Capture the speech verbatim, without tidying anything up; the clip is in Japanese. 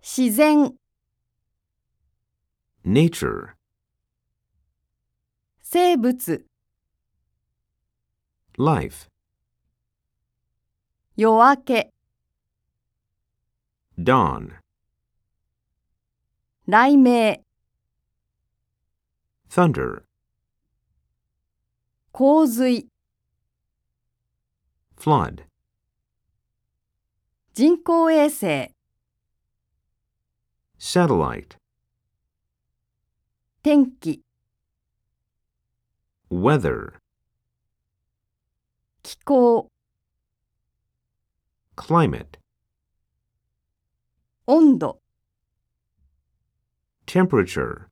自然、 nature, 生物、 life, 夜明け、 dawn, 雷鳴、 thunder, 洪水、 flood, 人工衛星、 satellite, 天気、 weather, 気候、 climate, 温度、 temperature.